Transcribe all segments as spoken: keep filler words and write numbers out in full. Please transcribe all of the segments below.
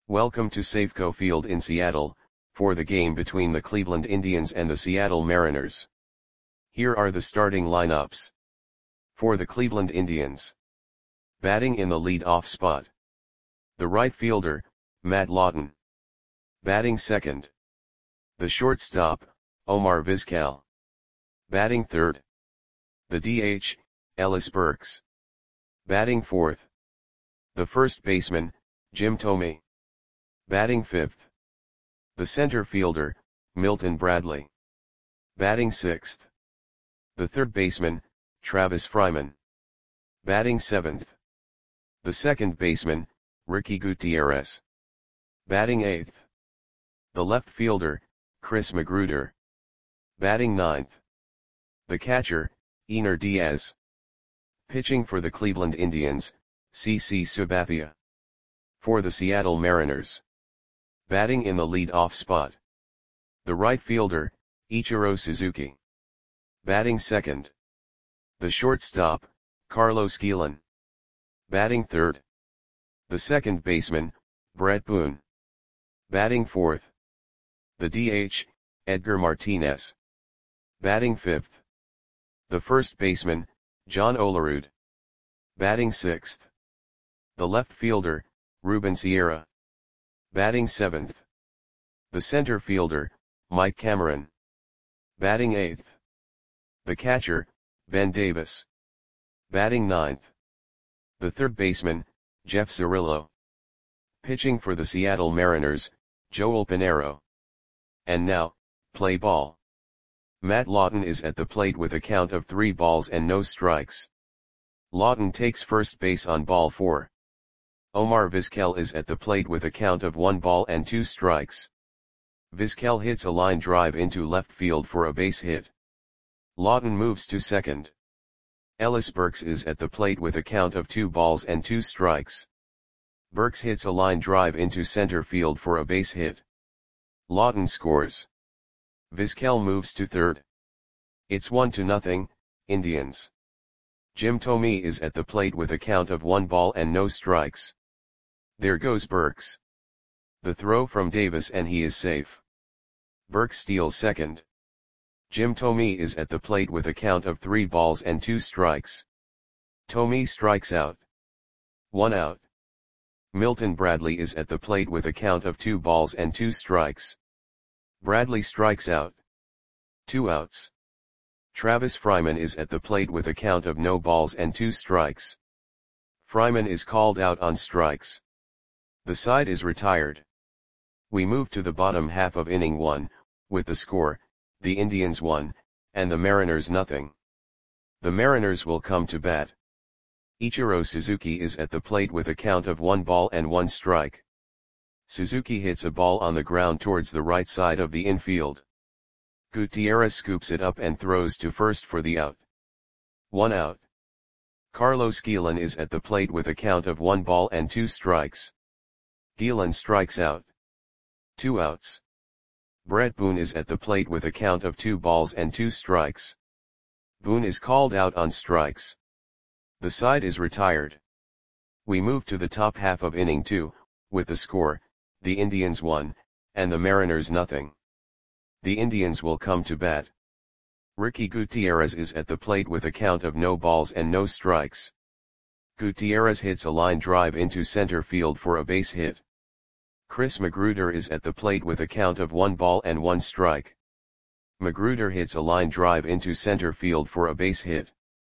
Welcome to Safeco Field in Seattle, for the game between the Cleveland Indians and the Seattle Mariners. Here are the starting lineups. For the Cleveland Indians. Batting in the lead-off spot. The right fielder, Matt Lawton. Batting second. The shortstop, Omar Vizquel. Batting third. The D H, Ellis Burks. Batting fourth. The first baseman, Jim Thome. Batting fifth. The center fielder, Milton Bradley. Batting sixth. The third baseman, Travis Fryman. Batting seventh. The second baseman, Ricky Gutierrez. Batting eighth. The left fielder, Chris Magruder. Batting ninth. The catcher, Einar Diaz. Pitching for the Cleveland Indians, C C Sabathia. For the Seattle Mariners. Batting in the lead-off spot. The right fielder, Ichiro Suzuki. Batting second. The shortstop, Carlos Gillen. Batting third. The second baseman, Brett Boone. Batting fourth. The D H, Edgar Martinez. Batting fifth. The first baseman, John Olerud. Batting sixth. The left fielder, Ruben Sierra. Batting seventh. The center fielder, Mike Cameron. Batting eighth. The catcher, Ben Davis. Batting ninth. The third baseman, Jeff Cirillo. Pitching for the Seattle Mariners, Joel Pinheiro. And now, play ball. Matt Lawton is at the plate with a count of three balls and no strikes. Lawton takes first base on ball four. Omar Vizquel is at the plate with a count of one ball and two strikes. Vizquel hits a line drive into left field for a base hit. Lawton moves to second. Ellis Burks is at the plate with a count of two balls and two strikes. Burks hits a line drive into center field for a base hit. Lawton scores. Vizquel moves to third. It's one to nothing, Indians. Jim Thome is at the plate with a count of one ball and no strikes. There goes Burks. The throw from Davis and he is safe. Burks steals second. Jim Thome is at the plate with a count of three balls and two strikes. Thome strikes out. One out. Milton Bradley is at the plate with a count of two balls and two strikes. Bradley strikes out. Two outs. Travis Fryman is at the plate with a count of no balls and two strikes. Fryman is called out on strikes. The side is retired. We move to the bottom half of inning one, with the score, the Indians one, and the Mariners nothing. The Mariners will come to bat. Ichiro Suzuki is at the plate with a count of one ball and one strike. Suzuki hits a ball on the ground towards the right side of the infield. Gutierrez scoops it up and throws to first for the out. One out. Carlos Gillen is at the plate with a count of one ball and two strikes. Gillen strikes out. Two outs. Brett Boone is at the plate with a count of two balls and two strikes. Boone is called out on strikes. The side is retired. We move to the top half of inning two, with the score, the Indians one, and the Mariners nothing. The Indians will come to bat. Ricky Gutierrez is at the plate with a count of no balls and no strikes. Gutierrez hits a line drive into center field for a base hit. Chris Magruder is at the plate with a count of one ball and one strike. Magruder hits a line drive into center field for a base hit.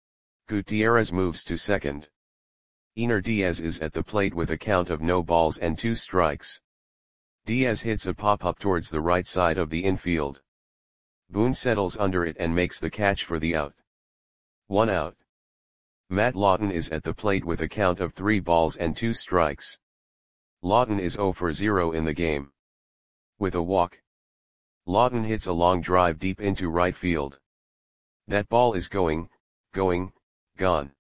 Gutierrez moves to second. Einar Diaz is at the plate with a count of no balls and two strikes. Diaz hits a pop-up towards the right side of the infield. Boone settles under it and makes the catch for the out. One out. Matt Lawton is at the plate with a count of three balls and two strikes. Lawton is zero for zero in the game. With a walk. Lawton hits a long drive deep into right field. That ball is going, going, gone.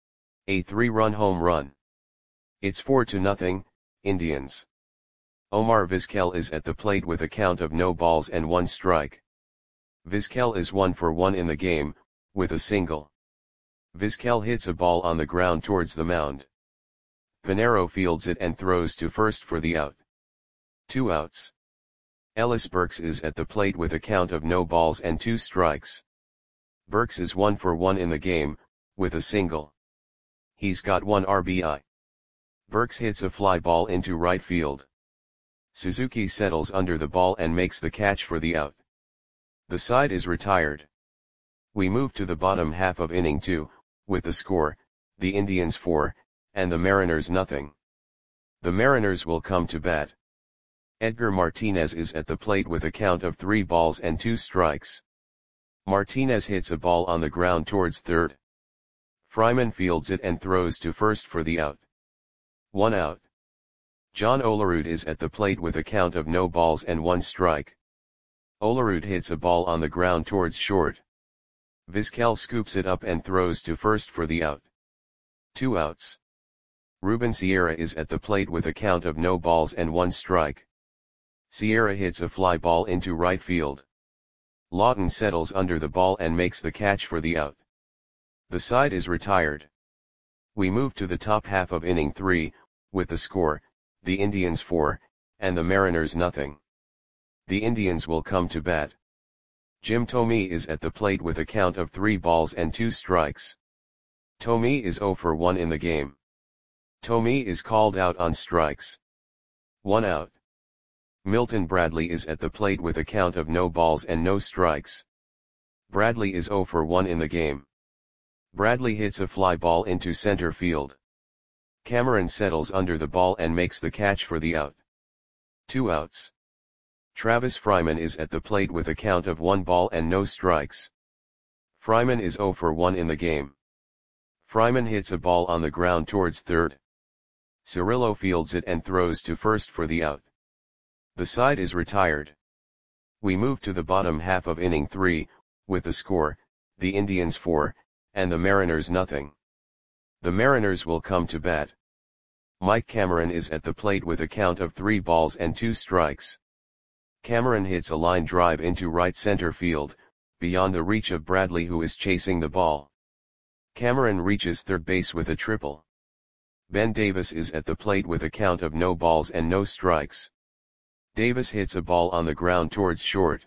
A three-run home run. It's four to nothing, Indians. Omar Vizquel is at the plate with a count of no balls and one strike. Vizquel is one for one in the game, with a single. Vizquel hits a ball on the ground towards the mound. Pinheiro fields it and throws to first for the out. Two outs. Ellis Burks is at the plate with a count of no balls and two strikes. Burks is one for one in the game, with a single. He's got one R B I. Burks hits a fly ball into right field. Suzuki settles under the ball and makes the catch for the out. The side is retired. We move to the bottom half of inning two, with the score, the Indians four, and the Mariners nothing. The Mariners will come to bat. Edgar Martinez is at the plate with a count of three balls and two strikes. Martinez hits a ball on the ground towards third. Fryman fields it and throws to first for the out. One out. John Olerud is at the plate with a count of no balls and one strike. Olerud hits a ball on the ground towards short. Vizquel scoops it up and throws to first for the out. Two outs. Ruben Sierra is at the plate with a count of no balls and one strike. Sierra hits a fly ball into right field. Lawton settles under the ball and makes the catch for the out. The side is retired. We move to the top half of inning three, with the score, the Indians four, and the Mariners nothing. The Indians will come to bat. Jim Thome is at the plate with a count of three balls and two strikes. Thome is zero for one in the game. Thome is called out on strikes. One out. Milton Bradley is at the plate with a count of no balls and no strikes. Bradley is zero for one in the game. Bradley hits a fly ball into center field. Cameron settles under the ball and makes the catch for the out. Two outs. Travis Fryman is at the plate with a count of one ball and no strikes. Fryman is zero for one in the game. Fryman hits a ball on the ground towards third. Cirillo fields it and throws to first for the out. The side is retired. We move to the bottom half of inning three, with the score, the Indians four, and the Mariners nothing. The Mariners will come to bat. Mike Cameron is at the plate with a count of three balls and two strikes. Cameron hits a line drive into right center field, beyond the reach of Bradley who is chasing the ball. Cameron reaches third base with a triple. Ben Davis is at the plate with a count of no balls and no strikes. Davis hits a ball on the ground towards short.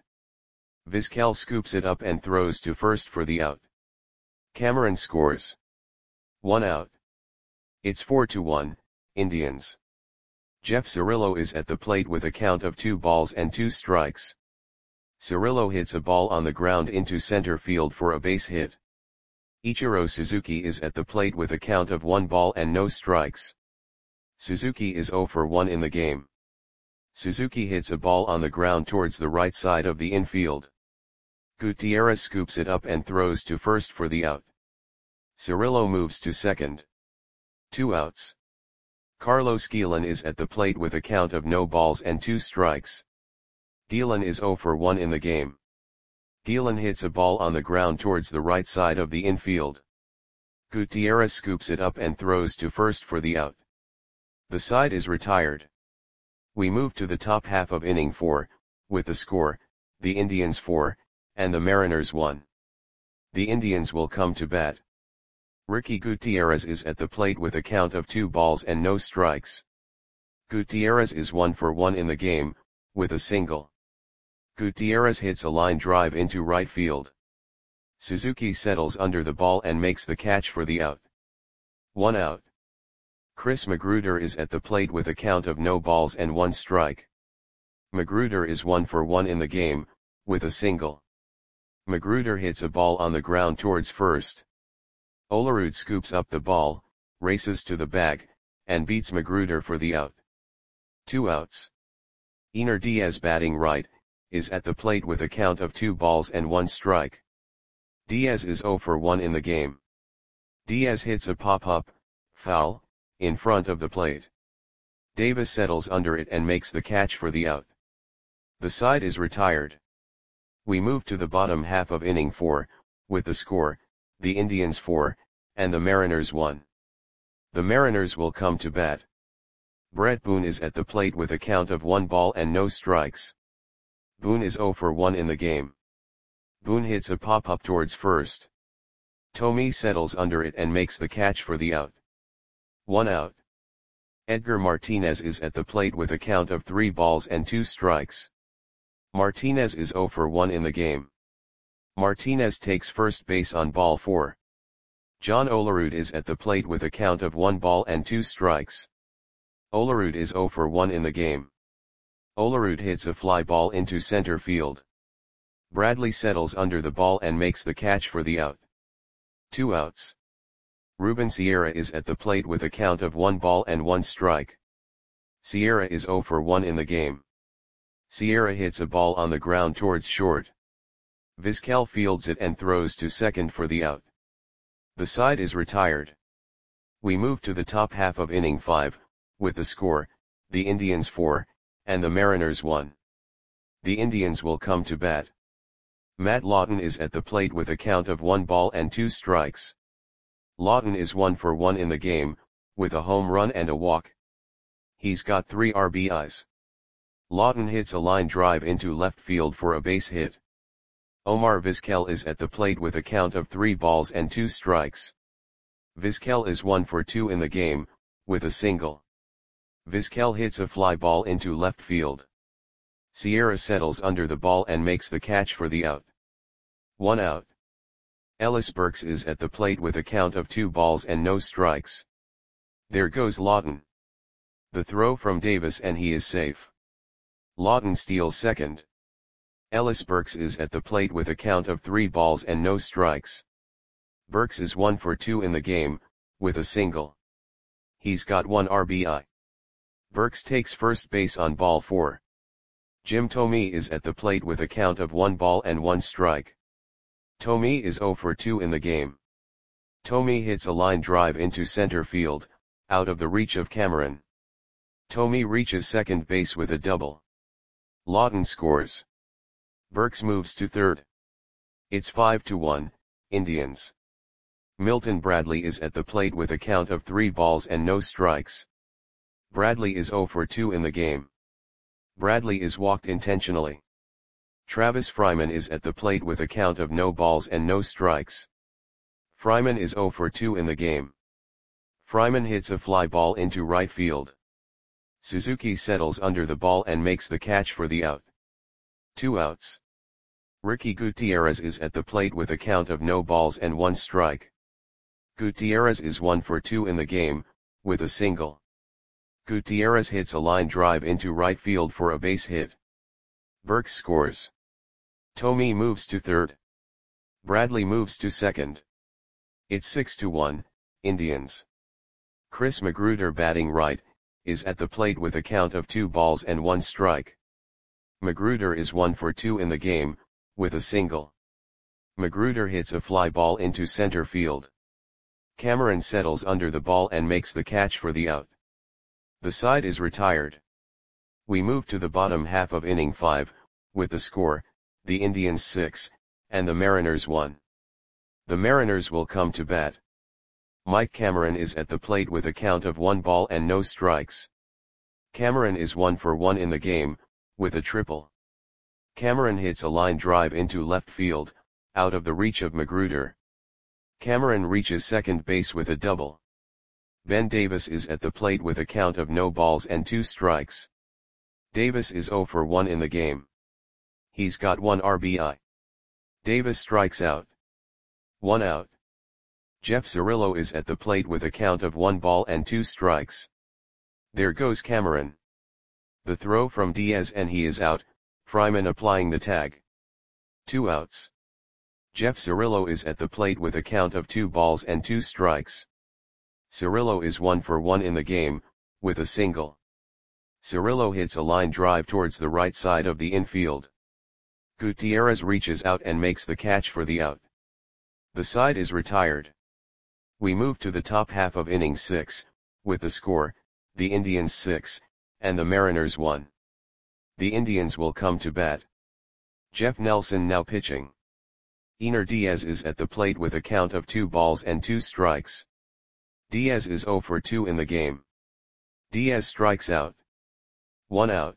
Vizquel scoops it up and throws to first for the out. Cameron scores. One out. It's four to one, Indians. Jeff Cirillo is at the plate with a count of two balls and two strikes. Cirillo hits a ball on the ground into center field for a base hit. Ichiro Suzuki is at the plate with a count of one ball and no strikes. Suzuki is zero for one in the game. Suzuki hits a ball on the ground towards the right side of the infield. Gutierrez scoops it up and throws to first for the out. Cirillo moves to second. Two outs. Carlos Guillen is at the plate with a count of no balls and two strikes. Guillen is zero for one in the game. Guillen hits a ball on the ground towards the right side of the infield. Gutierrez scoops it up and throws to first for the out. The side is retired. We move to the top half of inning four, with the score, the Indians four, and the Mariners one. The Indians will come to bat. Ricky Gutierrez is at the plate with a count of two balls and no strikes. Gutierrez is one for one in the game, with a single. Gutierrez hits a line drive into right field. Suzuki settles under the ball and makes the catch for the out. One out. Chris Magruder is at the plate with a count of no balls and one strike. Magruder is one for one in the game, with a single. Magruder hits a ball on the ground towards first. Olerud scoops up the ball, races to the bag, and beats Magruder for the out. Two outs. Ener Diaz, batting right, is at the plate with a count of two balls and one strike. Diaz is zero for one in the game. Diaz hits a pop-up, foul, in front of the plate. Davis settles under it and makes the catch for the out. The side is retired. We move to the bottom half of inning four, with the score, the Indians four, and the Mariners one. The Mariners will come to bat. Brett Boone is at the plate with a count of one ball and no strikes. Boone is zero for one in the game. Boone hits a pop-up towards first. Thome settles under it and makes the catch for the out. One out. Edgar Martinez is at the plate with a count of three balls and two strikes. Martinez is zero for one in the game. Martinez takes first base on ball four. John Olerud is at the plate with a count of one ball and two strikes. Olerud is zero for one in the game. Olerud hits a fly ball into center field. Bradley settles under the ball and makes the catch for the out. Two outs. Ruben Sierra is at the plate with a count of one ball and one strike. Sierra is zero for one in the game. Sierra hits a ball on the ground towards short. Vizquel fields it and throws to second for the out. The side is retired. We move to the top half of inning five, with the score, the Indians four, and the Mariners one. The Indians will come to bat. Matt Lawton is at the plate with a count of one ball and two strikes. Lawton is one for one in the game, with a home run and a walk. He's got three R B Is. Lawton hits a line drive into left field for a base hit. Omar Vizquel is at the plate with a count of three balls and two strikes. Vizquel is one for two in the game, with a single. Vizquel hits a fly ball into left field. Sierra settles under the ball and makes the catch for the out. One out. Ellis Burks is at the plate with a count of two balls and no strikes. There goes Lawton. The throw from Davis and he is safe. Lawton steals second. Ellis Burks is at the plate with a count of three balls and no strikes. Burks is one for two in the game, with a single. He's got one R B I. Burks takes first base on ball four. Jim Thome is at the plate with a count of one ball and one strike. Thome is zero for two in the game. Thome hits a line drive into center field, out of the reach of Cameron. Thome reaches second base with a double. Lawton scores. Burks moves to third. It's five to one, Indians. Milton Bradley is at the plate with a count of three balls and no strikes. Bradley is zero for two in the game. Bradley is walked intentionally. Travis Fryman is at the plate with a count of no balls and no strikes. Fryman is zero for two in the game. Fryman hits a fly ball into right field. Suzuki settles under the ball and makes the catch for the out. Two outs. Ricky Gutierrez is at the plate with a count of no balls and one strike. Gutierrez is one for two in the game, with a single. Gutierrez hits a line drive into right field for a base hit. Burks scores. Thome moves to third. Bradley moves to second. It's six to one, Indians. Chris Magruder, batting right, is at the plate with a count of two balls and one strike. Magruder is one for two in the game, with a single. Magruder hits a fly ball into center field. Cameron settles under the ball and makes the catch for the out. The side is retired. We move to the bottom half of inning five, with the score, the Indians six, and the Mariners one. The Mariners will come to bat. Mike Cameron is at the plate with a count of one ball and no strikes. Cameron is one for one in the game, with a triple. Cameron hits a line drive into left field, out of the reach of Magruder. Cameron reaches second base with a double. Ben Davis is at the plate with a count of no balls and two strikes. Davis is zero for one in the game. He's got one R B I. Davis strikes out. One out. Jeff Cirillo is at the plate with a count of one ball and two strikes. There goes Cameron. The throw from Diaz and he is out, Fryman applying the tag. Two outs. Jeff Cirillo is at the plate with a count of two balls and two strikes. Cirillo is one for one in the game, with a single. Cirillo hits a line drive towards the right side of the infield. Gutierrez reaches out and makes the catch for the out. The side is retired. We move to the top half of inning six, with the score, the Indians six, and the Mariners one. The Indians will come to bat. Jeff Nelson now pitching. Ener Diaz is at the plate with a count of two balls and two strikes. Diaz is zero for two in the game. Diaz strikes out. One out.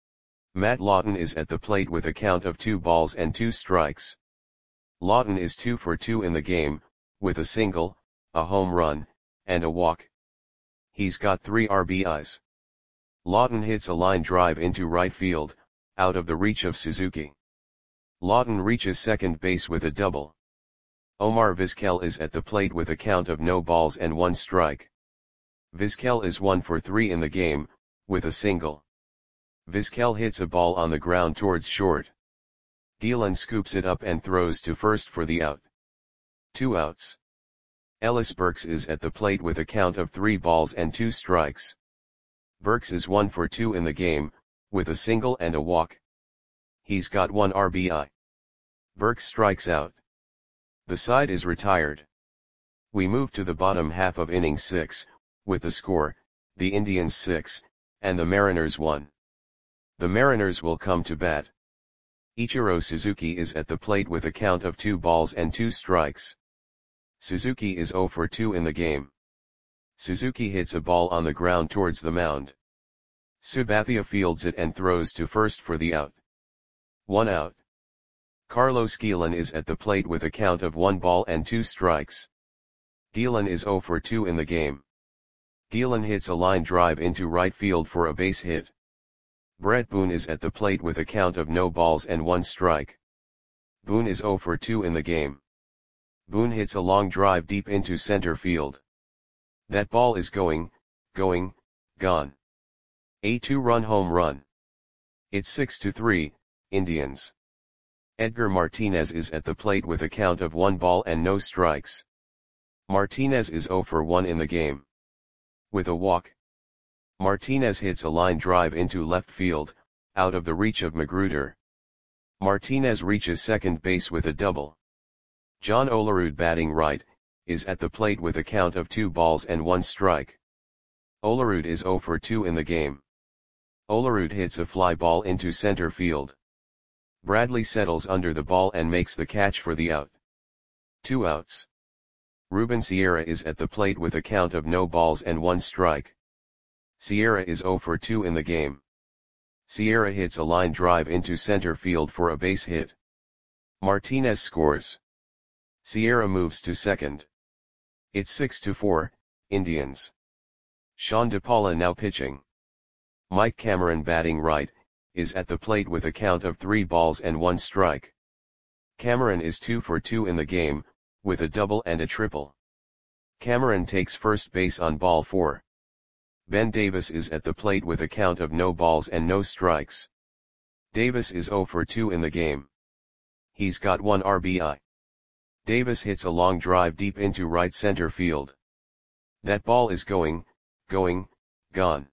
Matt Lawton is at the plate with a count of two balls and two strikes. Lawton is two for two in the game, with a single, a home run, and a walk. He's got three R B Is. Lawton hits a line drive into right field, out of the reach of Suzuki. Lawton reaches second base with a double. Omar Vizquel is at the plate with a count of no balls and one strike. Vizquel is one for three in the game, with a single. Vizquel hits a ball on the ground towards short. Gielan scoops it up and throws to first for the out. Two outs. Ellis Burks is at the plate with a count of three balls and two strikes. Burks is one for two in the game, with a single and a walk. He's got one R B I. Burks strikes out. The side is retired. We move to the bottom half of inning six, with the score, the Indians six, and the Mariners one. The Mariners will come to bat. Ichiro Suzuki is at the plate with a count of two balls and two strikes. Suzuki is zero for two in the game. Suzuki hits a ball on the ground towards the mound. Sabathia fields it and throws to first for the out. One out. Carlos Gielan is at the plate with a count of one ball and two strikes. Gielan is zero for two in the game. Gielan hits a line drive into right field for a base hit. Brett Boone is at the plate with a count of no balls and one strike. Boone is zero for two in the game. Boone hits a long drive deep into center field. That ball is going, going, gone. A two-run home run. It's six to three, Indians. Edgar Martinez is at the plate with a count of one ball and no strikes. Martinez is zero for one in the game. With a walk. Martinez hits a line drive into left field, out of the reach of Magruder. Martinez reaches second base with a double. John Olerud, batting right, is at the plate with a count of two balls and one strike. Olerud is zero for two in the game. Olerud hits a fly ball into center field. Bradley settles under the ball and makes the catch for the out. Two outs. Ruben Sierra is at the plate with a count of no balls and one strike. Sierra is zero for two in the game. Sierra hits a line drive into center field for a base hit. Martinez scores. Sierra moves to second. It's six to four, Indians. Sean DePaula now pitching. Mike Cameron, batting right, is at the plate with a count of three balls and one strike. Cameron is two for two in the game, with a double and a triple. Cameron takes first base on ball four. Ben Davis is at the plate with a count of no balls and no strikes. Davis is zero for two in the game. He's got one R B I. Davis hits a long drive deep into right center field. That ball is going, going, gone.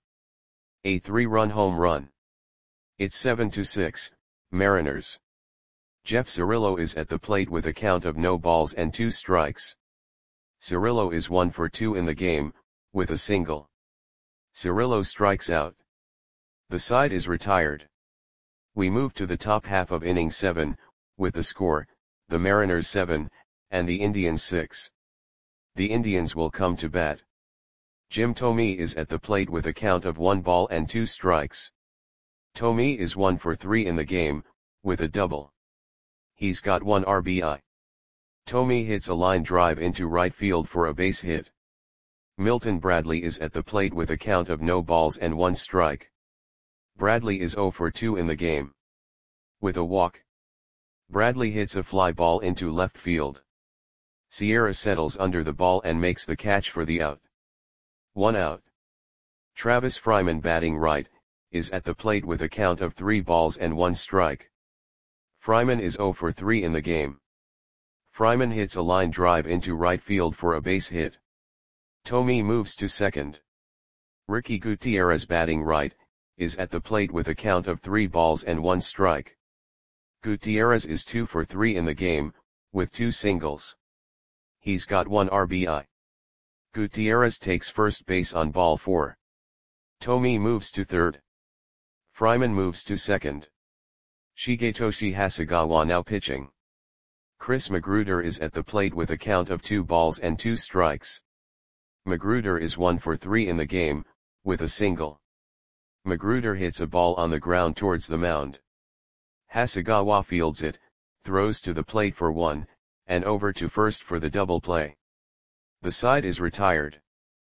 A three-run home run. It's seven to six, Mariners. Jeff Cirillo is at the plate with a count of no balls and two strikes. Cirillo is one for two in the game, with a single. Cirillo strikes out. The side is retired. We move to the top half of inning seven, with the score, the Mariners seven, and the Indians six. The Indians will come to bat. Jim Thome is at the plate with a count of one ball and two strikes. Thome is one for three in the game, with a double. He's got one R B I. Thome hits a line drive into right field for a base hit. Milton Bradley is at the plate with a count of no balls and one strike. Bradley is zero for two in the game. With a walk. Bradley hits a fly ball into left field. Sierra settles under the ball and makes the catch for the out. One out. Travis Fryman, batting right, is at the plate with a count of three balls and one strike. Fryman is zero for three in the game. Fryman hits a line drive into right field for a base hit. Thome moves to second. Ricky Gutierrez, batting right, is at the plate with a count of three balls and one strike. Gutierrez is two for three in the game, with two singles. He's got one R B I. Gutierrez takes first base on ball four. Thome moves to third. Fryman moves to second. Shigetoshi Hasegawa now pitching. Chris Magruder is at the plate with a count of two balls and two strikes. Magruder is one for three in the game, with a single. Magruder hits a ball on the ground towards the mound. Hasegawa fields it, throws to the plate for one, and over to first for the double play. The side is retired.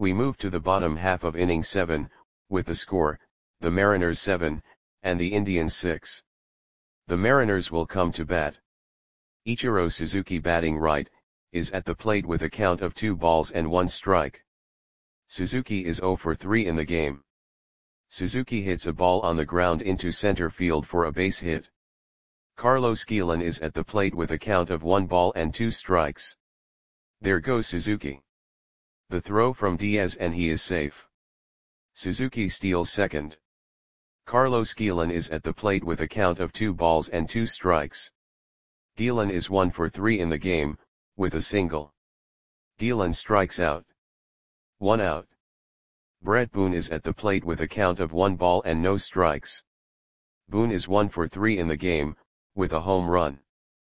We move to the bottom half of inning seven, with the score, the Mariners seven, and the Indians six. The Mariners will come to bat. Ichiro Suzuki, batting right, is at the plate with a count of two balls and one strike. Suzuki is zero for three in the game. Suzuki hits a ball on the ground into center field for a base hit. Carlos Guillen is at the plate with a count of one ball and two strikes. There goes Suzuki. The throw from Diaz and he is safe. Suzuki steals second. Carlos Guillen is at the plate with a count of two balls and two strikes. Guillen is one for three in the game, with a single. Guillen strikes out. One out. Brett Boone is at the plate with a count of one ball and no strikes. Boone is one for three in the game, with a home run.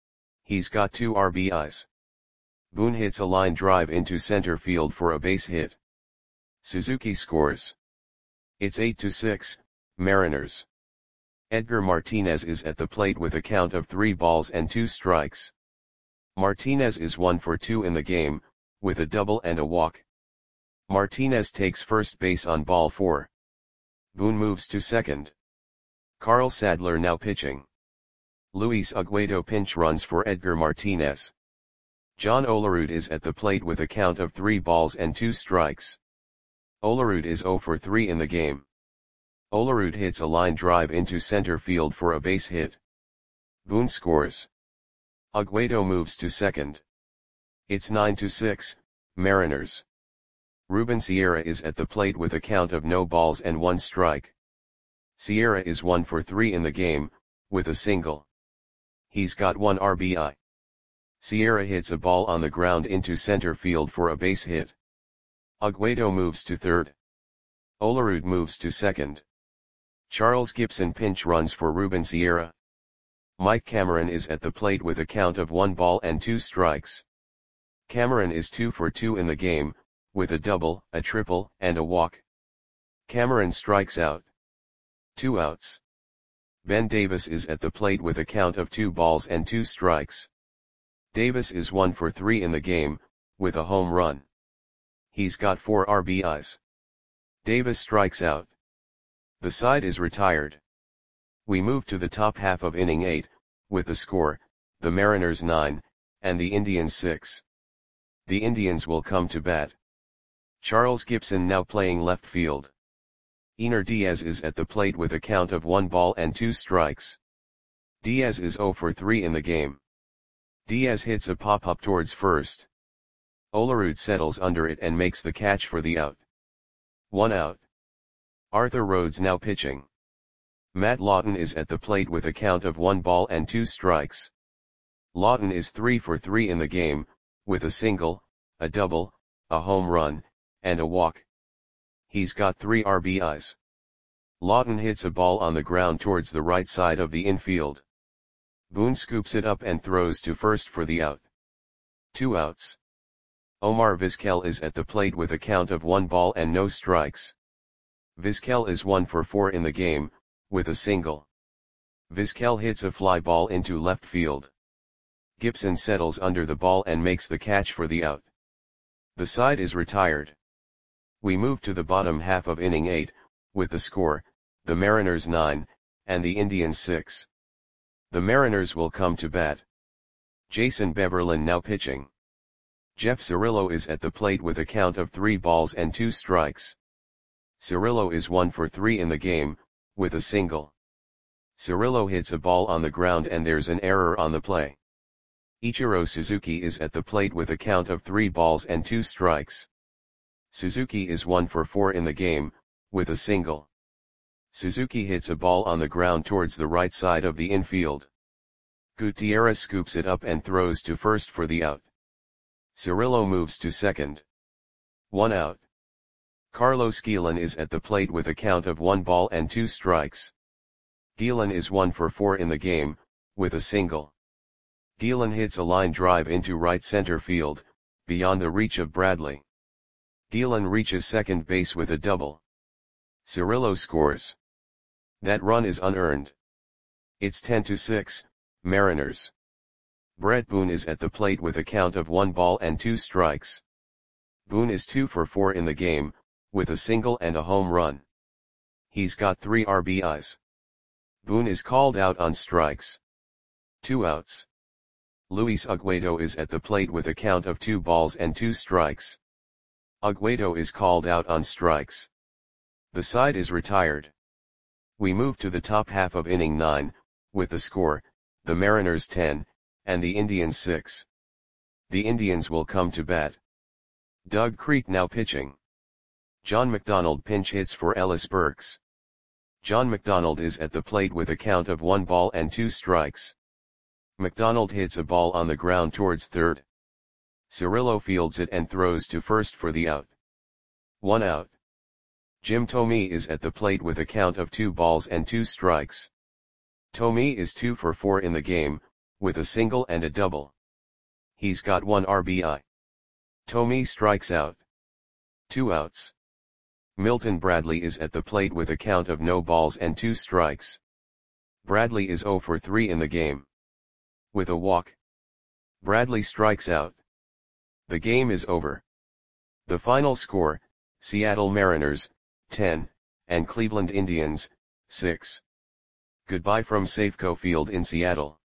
He's got two R B Is. Boone hits a line drive into center field for a base hit. Suzuki scores. It's eight to six, Mariners. Edgar Martinez is at the plate with a count of three balls and two strikes. Martinez is one for two in the game, with a double and a walk. Martinez takes first base on ball four. Boone moves to second. Carl Sadler now pitching. Luis Aguedo pinch runs for Edgar Martinez. John Olerud is at the plate with a count of three balls and two strikes. Olerud is zero for three in the game. Olerud hits a line drive into center field for a base hit. Boone scores. Aguedo moves to second. It's nine to six, Mariners. Ruben Sierra is at the plate with a count of no balls and one strike. Sierra is one for three in the game, with a single. He's got one R B I. Sierra hits a ball on the ground into center field for a base hit. Aguedo moves to third. Olerud moves to second. Charles Gibson pinch runs for Ruben Sierra. Mike Cameron is at the plate with a count of one ball and two strikes. Cameron is two for two in the game, with a double, a triple, and a walk. Cameron strikes out. Two outs. Ben Davis is at the plate with a count of two balls and two strikes. Davis is one for three in the game, with a home run. He's got four R B Is. Davis strikes out. The side is retired. We move to the top half of inning eight, with the score, the Mariners nine, and the Indians six. The Indians will come to bat. Charles Gibson now playing left field. Ener Diaz is at the plate with a count of one ball and two strikes. Diaz is zero for three in the game. Diaz hits a pop-up towards first. Olerud settles under it and makes the catch for the out. One out. Arthur Rhodes now pitching. Matt Lawton is at the plate with a count of one ball and two strikes. Lawton is three for three in the game, with a single, a double, a home run, and a walk. He's got three R B Is. Lawton hits a ball on the ground towards the right side of the infield. Boone scoops it up and throws to first for the out. Two outs. Omar Vizquel is at the plate with a count of one ball and no strikes. Vizquel is one for four in the game, with a single. Vizquel hits a fly ball into left field. Gibson settles under the ball and makes the catch for the out. The side is retired. We move to the bottom half of inning eight, with the score, the Mariners nine, and the Indians six. The Mariners will come to bat. Jason Beverlin now pitching. Jeff Cirillo is at the plate with a count of three balls and two strikes. Cirillo is one for three in the game, with a single. Cirillo hits a ball on the ground and there's an error on the play. Ichiro Suzuki is at the plate with a count of three balls and two strikes. Suzuki is one for four in the game, with a single. Suzuki hits a ball on the ground towards the right side of the infield. Gutierrez scoops it up and throws to first for the out. Cirillo moves to second. One out. Carlos Guillen is at the plate with a count of one ball and two strikes. Guillen is one for four in the game, with a single. Guillen hits a line drive into right center field, beyond the reach of Bradley. Guillen reaches second base with a double. Cirillo scores. That run is unearned. It's ten to six, Mariners. Brett Boone is at the plate with a count of one ball and two strikes. Boone is two for four in the game, with a single and a home run. He's got three R B Is. Boone is called out on strikes. Two outs. Luis Uguedo is at the plate with a count of two balls and two strikes. Uguedo is called out on strikes. The side is retired. We move to the top half of inning nine, with the score, the Mariners ten, and the Indians six. The Indians will come to bat. Doug Creek now pitching. John McDonald pinch hits for Ellis Burks. John McDonald is at the plate with a count of one ball and two strikes. McDonald hits a ball on the ground towards third. Cirillo fields it and throws to first for the out. One out. Jim Thome is at the plate with a count of two balls and two strikes. Thome is two for four in the game, with a single and a double. He's got one R B I. Thome strikes out. Two outs. Milton Bradley is at the plate with a count of no balls and two strikes. Bradley is zero for three in the game. With a walk. Bradley strikes out. The game is over. The final score, Seattle Mariners, ten, and Cleveland Indians, six. Goodbye from Safeco Field in Seattle.